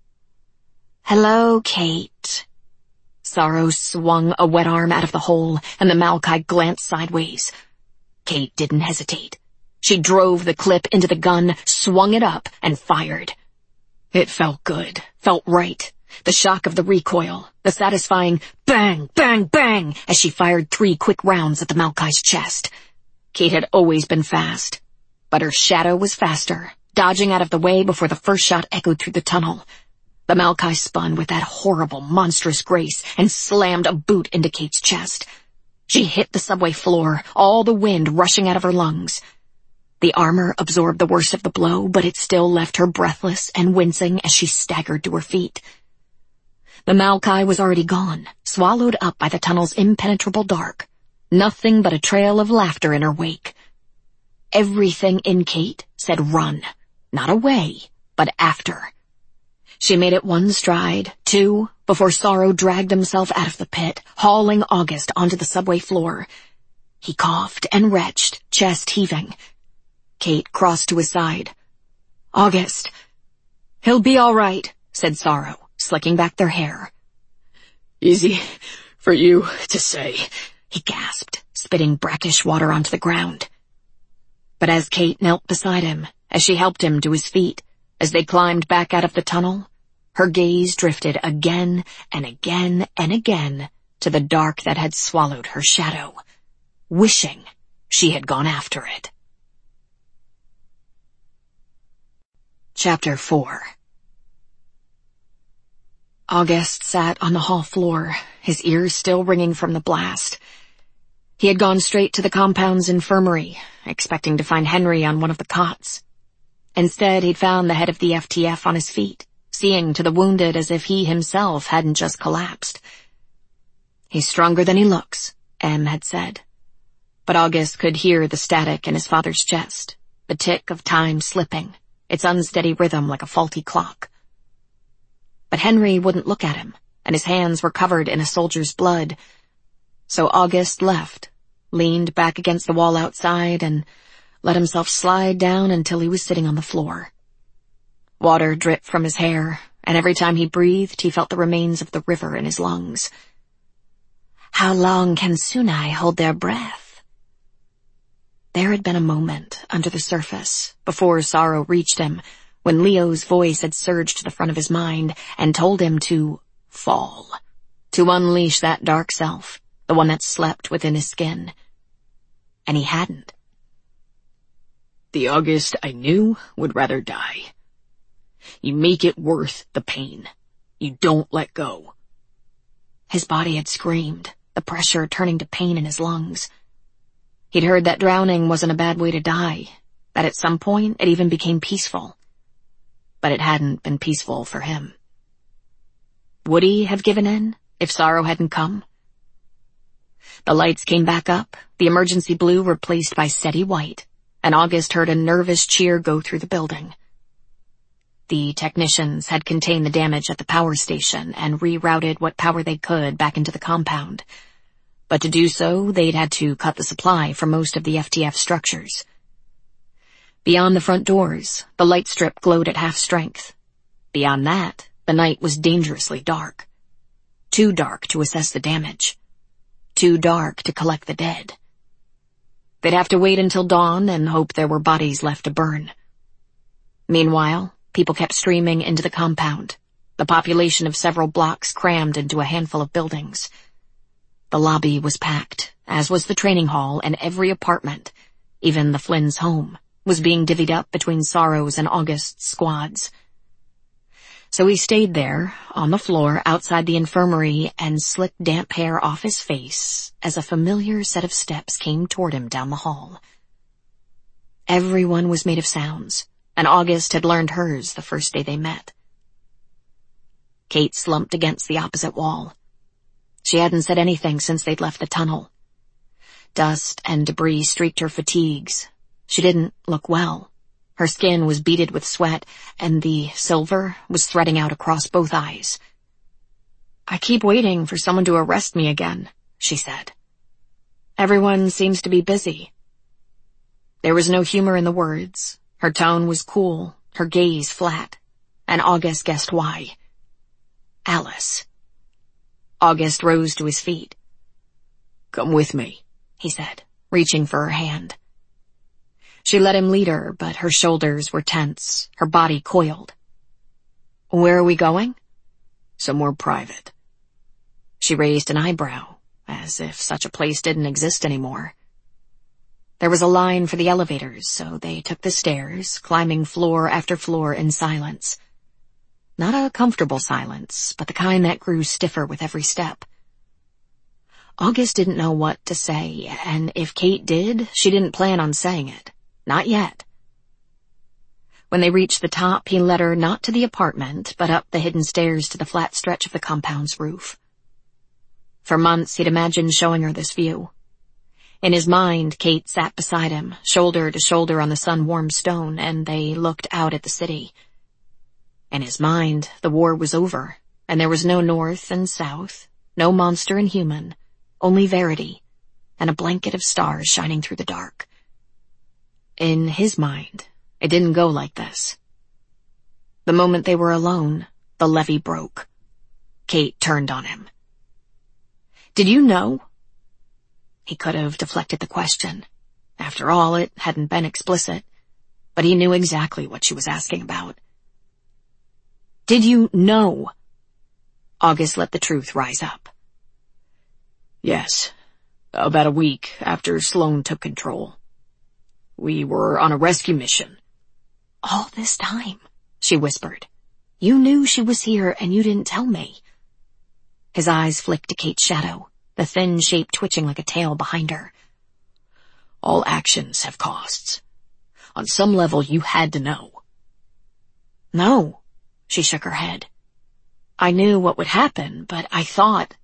"Hello, Kate." Sorrow swung a wet arm out of the hole, and the Maokai glanced sideways. Kate didn't hesitate. She drove the clip into the gun, swung it up, and fired. It felt good, felt right. The shock of the recoil, the satisfying bang, bang, bang, as she fired 3 quick rounds at the Maokai's chest. Kate had always been fast, but her shadow was faster, dodging out of the way before the first shot echoed through the tunnel. The Maokai spun with that horrible, monstrous grace and slammed a boot into Kate's chest. She hit the subway floor, all the wind rushing out of her lungs. The armor absorbed the worst of the blow, but it still left her breathless and wincing as she staggered to her feet. The Maokai was already gone, swallowed up by the tunnel's impenetrable dark. Nothing but a trail of laughter in her wake. Everything in Kate said run, not away, but after. She made it 1 stride, 2, before Sorrow dragged himself out of the pit, hauling August onto the subway floor. He coughed and retched, chest heaving. Kate crossed to his side. "August." "He'll be all right," said Sorrow, slicking back their hair.
"Easy for you to say,"
he gasped, spitting brackish water onto the ground. But as Kate knelt beside him, as she helped him to his feet, as they climbed back out of the tunnel, her gaze drifted again and again and again to the dark that had swallowed her shadow, wishing she had gone after it. Chapter 4. August sat on the hall floor, his ears still ringing from the blast. He had gone straight to the compound's infirmary, expecting to find Henry on one of the cots. Instead, he'd found the head of the FTF on his feet, seeing to the wounded as if he himself hadn't just collapsed. "He's stronger than he looks," Em had said. But August could hear the static in his father's chest, the tick of time slipping, its unsteady rhythm like a faulty clock. But Henry wouldn't look at him, and his hands were covered in a soldier's blood. So August left, leaned back against the wall outside, and let himself slide down until he was sitting on the floor. Water dripped from his hair, and every time he breathed, he felt the remains of the river in his lungs. How long can Sunai hold their breath? There had been a moment under the surface, before sorrow reached him, when Leo's voice had surged to the front of his mind and told him to fall, to unleash that dark self, the one that slept within his skin. And he hadn't.
The August I knew would rather die. You make it worth the pain. You don't let go.
His body had screamed, the pressure turning to pain in his lungs. He'd heard that drowning wasn't a bad way to die, that at some point it even became peaceful. But it hadn't been peaceful for him. Would he have given in if sorrow hadn't come? The lights came back up, the emergency blue replaced by steady white, and August heard a nervous cheer go through the building. The technicians had contained the damage at the power station and rerouted what power they could back into the compound. But to do so, they'd had to cut the supply for most of the FTF structures. Beyond the front doors, the light strip glowed at half strength. Beyond that, the night was dangerously dark. Too dark to assess the damage. Too dark to collect the dead. They'd have to wait until dawn and hope there were bodies left to burn. Meanwhile, people kept streaming into the compound, the population of several blocks crammed into a handful of buildings. The lobby was packed, as was the training hall, and every apartment, even the Flynn's home, was being divvied up between Sorrow's and August's squads. So he stayed there, on the floor outside the infirmary, and slicked damp hair off his face as a familiar set of steps came toward him down the hall. Everyone was made of sounds, and August had learned hers the first day they met. Kate slumped against the opposite wall. She hadn't said anything since they'd left the tunnel. Dust and debris streaked her fatigues. She didn't look well. Her skin was beaded with sweat, and the silver was threading out across both eyes. "I keep waiting for someone to arrest me again," she said. "Everyone seems to be busy." There was no humor in the words. Her tone was cool, her gaze flat, and August guessed why. Alice. August rose to his feet.
"Come with me,"
he said, reaching for her hand. She let him lead her, but her shoulders were tense, her body coiled. "Where are we going?"
"Somewhere private."
She raised an eyebrow, as if such a place didn't exist anymore. There was a line for the elevators, so they took the stairs, climbing floor after floor in silence. Not a comfortable silence, but the kind that grew stiffer with every step. August didn't know what to say, and if Kate did, she didn't plan on saying it. Not yet. When they reached the top, he led her not to the apartment, but up the hidden stairs to the flat stretch of the compound's roof. For months, he'd imagined showing her this view. In his mind, Kate sat beside him, shoulder to shoulder on the sun-warmed stone, and they looked out at the city. In his mind, the war was over, and there was no north and south, no monster and human, only Verity, and a blanket of stars shining through the dark. In his mind, it didn't go like this. The moment they were alone, the levee broke. Kate turned on him. "Did you know?" He could have deflected the question. After all, it hadn't been explicit, but he knew exactly what she was asking about. "Did you know?" August let the truth rise up.
"Yes, about a week after Sloan took control. We were on a rescue mission."
"All this time," she whispered. "You knew she was here and you didn't tell me." His eyes flicked to Kate's shadow, the thin shape twitching like a tail behind her.
"All actions have costs. On some level, you had to know."
"No," she shook her head. "I knew what would happen, but I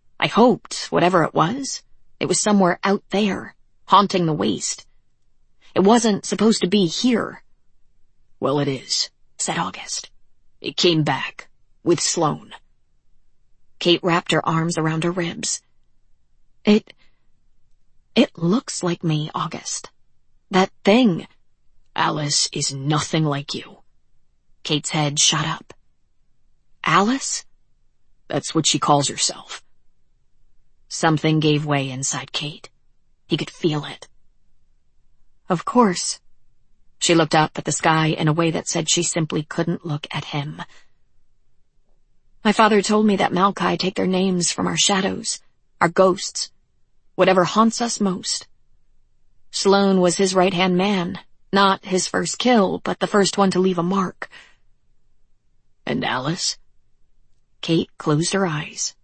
hoped, whatever it was somewhere out there, haunting the waste. It wasn't supposed to be here.
Well, it is, said August. It came back, with Sloane.
Kate wrapped her arms around her ribs. It looks like me, August. That thing.
Alice is nothing like you.
Kate's head shot up. Alice?
That's what she calls herself.
Something gave way inside Kate. He could feel it. Of course. She looked up at the sky in a way that said she simply couldn't look at him. My father told me that Maokai take their names from our shadows, our ghosts, whatever haunts us most. Sloane was his right-hand man, not his first kill, but the first one to leave a mark.
And Alice?
Kate closed her eyes.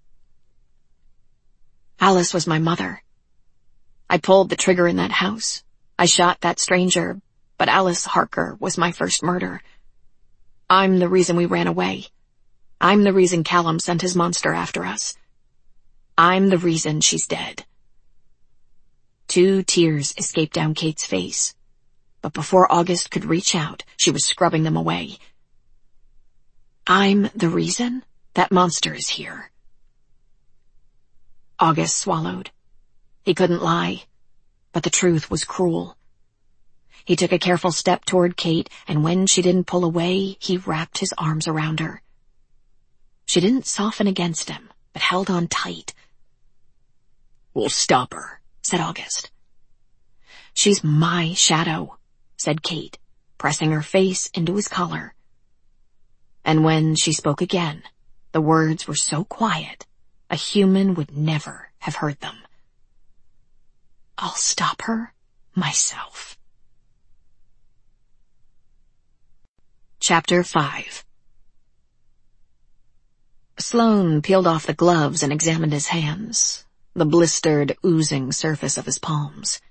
Alice was my mother. I pulled the trigger in that house. I shot that stranger, but Alice Harker was my first murder. I'm the reason we ran away. I'm the reason Callum sent his monster after us. I'm the reason she's dead. 2 tears escaped down Kate's face, but before August could reach out, she was scrubbing them away. I'm the reason that monster is here. August swallowed. He couldn't lie, but the truth was cruel. He took a careful step toward Kate, and when she didn't pull away, he wrapped his arms around her. She didn't soften against him, but held on tight.
We'll stop her,
said August. She's my shadow, said Kate, pressing her face into his collar. And when she spoke again, the words were so quiet, a human would never have heard them. I'll stop her myself. Chapter 5. Sloane peeled off the gloves and examined his hands, the blistered, oozing surface of his palms.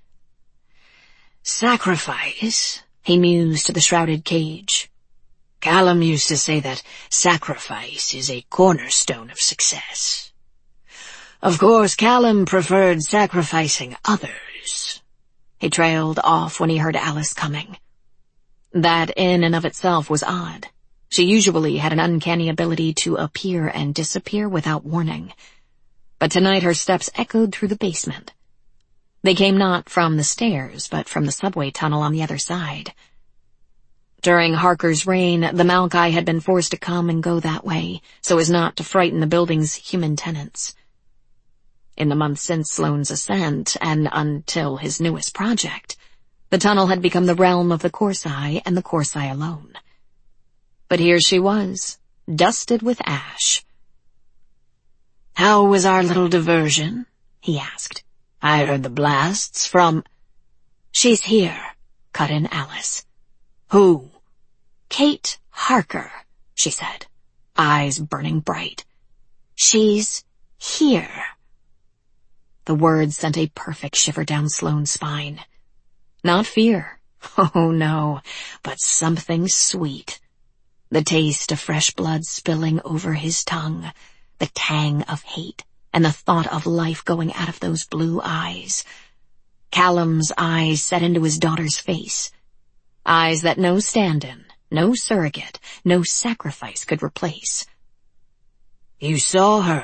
Sacrifice, he mused to the shrouded cage. Callum used to say that sacrifice is a cornerstone of success. Of course, Callum preferred sacrificing others.
He trailed off when he heard Alice coming. That in and of itself was odd. She usually had an uncanny ability to appear and disappear without warning. But tonight her steps echoed through the basement. They came not from the stairs, but from the subway tunnel on the other side. During Harker's reign, the Maokai had been forced to come and go that way, so as not to frighten the building's human tenants. In the months since Sloane's ascent, and until his newest project, the tunnel had become the realm of the Corsai and the Corsai alone. But here she was, dusted with ash.
How was our little diversion? He asked. I heard the blasts from...
She's here, cut in Alice.
Who?
Kate Harker, she said, eyes burning bright. She's here. The words sent a perfect shiver down Sloane's spine. Not fear, oh no, but something sweet. The taste of fresh blood spilling over his tongue, the tang of hate, and the thought of life going out of those blue eyes. Callum's eyes set into his daughter's face. Eyes that no stand-in, no surrogate, no sacrifice could replace.
You saw her.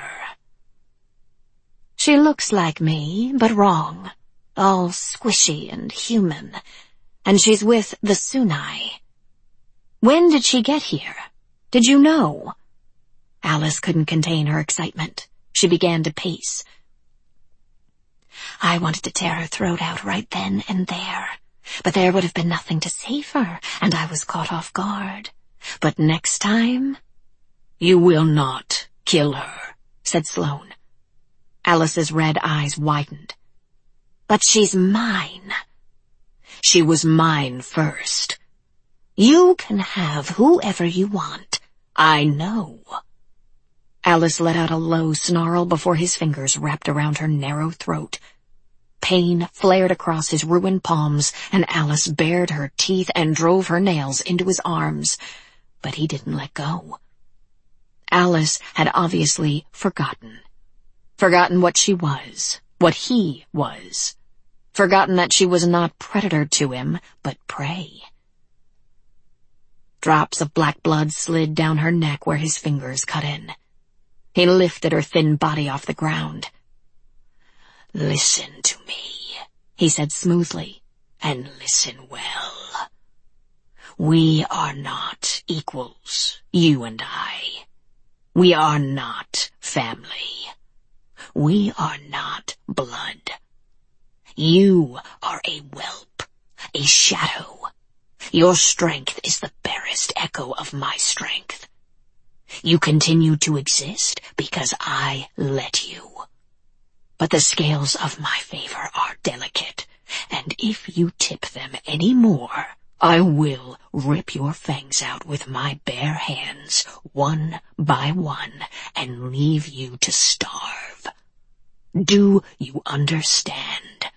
She looks like me, but wrong. All squishy and human. And she's with the Sunai. When did she get here? Did you know? Alice couldn't contain her excitement. She began to pace. I wanted to tear her throat out right then and there. But there would have been nothing to save her, and I was caught off guard. But next time...
You will not kill her,
said Sloane. Alice's red eyes widened. But she's mine.
She was mine first.
You can have whoever you want. I know. Alice let out a low snarl before his fingers wrapped around her narrow throat. Pain flared across his ruined palms, and Alice bared her teeth and drove her nails into his arms. But he didn't let go. Alice had obviously forgotten. Forgotten what she was, what he was. forgotten that she was not predator to him, but prey. Drops of black blood slid down her neck where his fingers cut in. He lifted her thin body off the ground. "Listen to me," he said smoothly, "and listen well. We are not equals, you and I. We are not family. We are not blood. You are a whelp, a shadow. Your strength is the barest echo of my strength. You continue to exist because I let you. But the scales of my favor are delicate, and if you tip them any more, I will rip your fangs out with my bare hands, one by one, and leave you to starve. Do you understand?"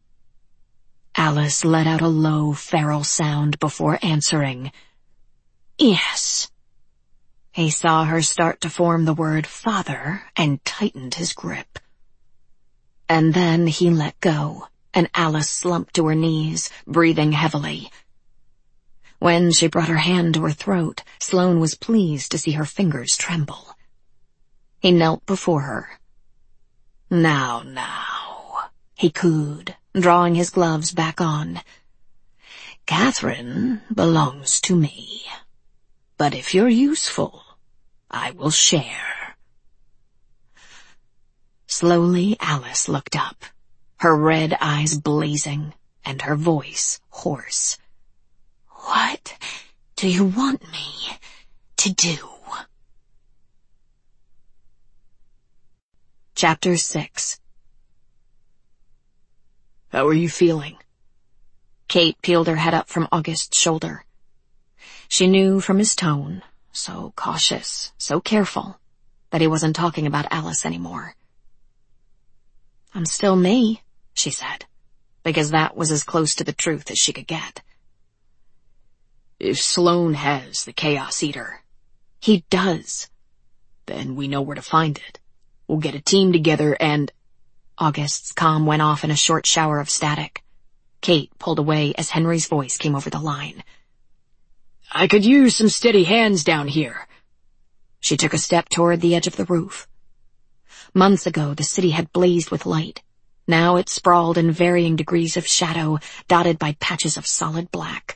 Alice let out a low, feral sound before answering, "Yes." He saw her start to form the word father and tightened his grip. And then he let go, and Alice slumped to her knees, breathing heavily. When she brought her hand to her throat, Sloane was pleased to see her fingers tremble. He knelt before her. Now, he cooed, drawing his gloves back on. "Catherine belongs to me. But if you're useful, I will share." Slowly, Alice looked up, her red eyes blazing and her voice hoarse. "What do you want me to do?" Chapter 6. "How are you feeling?" Kate peeled her head up from August's shoulder. She knew from his tone, so cautious, so careful, that he wasn't talking about Alice anymore. "I'm still me," she said, because that was as close to the truth as she could get. "If Sloane has the Chaos Eater—" "He does." "Then we know where to find it. We'll get a team together and—" August's comm went off in a short shower of static. Kate pulled away as Henry's voice came over the line. "I could use some steady hands down here." She took a step toward the edge of the roof. Months ago, the city had blazed with light. Now it sprawled in varying degrees of shadow, dotted by patches of solid black.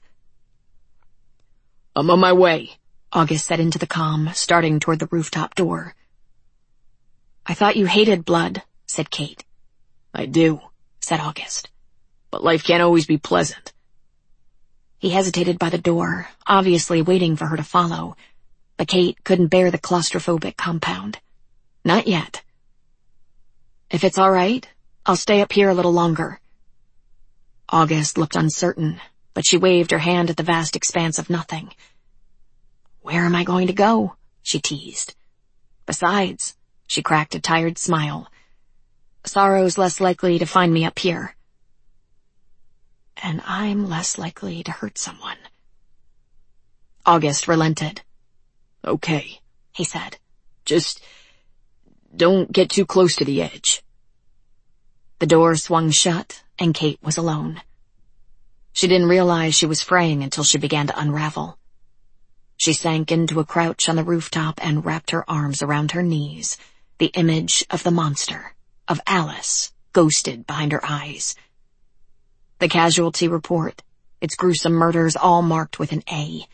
"I'm on my way," August said into the comm, starting toward the rooftop door. "I thought you hated blood," said Kate. "I do," said August. "But life can't always be pleasant." He hesitated by the door, obviously waiting for her to follow, but Kate couldn't bear the claustrophobic compound. Not yet. "If it's all right, I'll stay up here a little longer." August looked uncertain, but she waved her hand at the vast expanse of nothing. "Where am I going to go?" she teased. "Besides," she cracked a tired smile, "sorrow's less likely to find me up here. And I'm less likely to hurt someone." August relented. "Okay," he said. "Just don't get too close to the edge." The door swung shut, and Kate was alone. She didn't realize she was fraying until she began to unravel. She sank into a crouch on the rooftop and wrapped her arms around her knees, the image of the monster, of Alice, ghosted behind her eyes. The casualty report, its gruesome murders all marked with an A.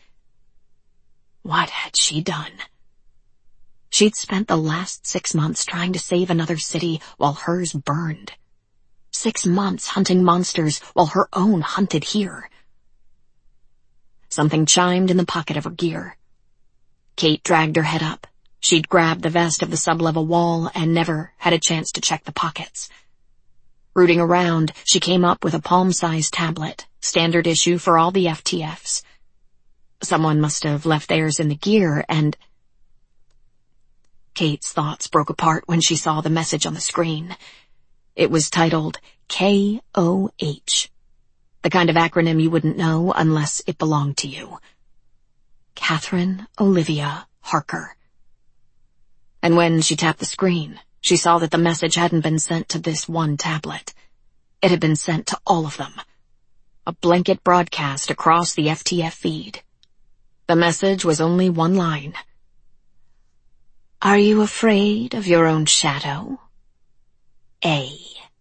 What had she done? She'd spent the last 6 months trying to save another city while hers burned. 6 months hunting monsters while her own hunted here. Something chimed in the pocket of her gear. Kate dragged her head up. She'd grabbed the vest of the sub-level wall and never had a chance to check the pockets. Rooting around, she came up with a palm-sized tablet, standard issue for all the FTFs. Someone must have left theirs in the gear and... Kate's thoughts broke apart when she saw the message on the screen. It was titled KOH, the kind of acronym you wouldn't know unless it belonged to you. Catherine Olivia Harker. And when she tapped the screen, she saw that the message hadn't been sent to this one tablet. It had been sent to all of them. A blanket broadcast across the FTF feed. The message was only one line.
Are you afraid of your own shadow? A.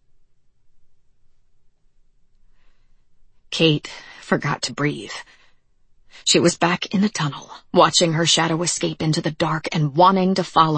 Kate forgot to breathe. She was back in the tunnel, watching her shadow escape into the dark and wanting to follow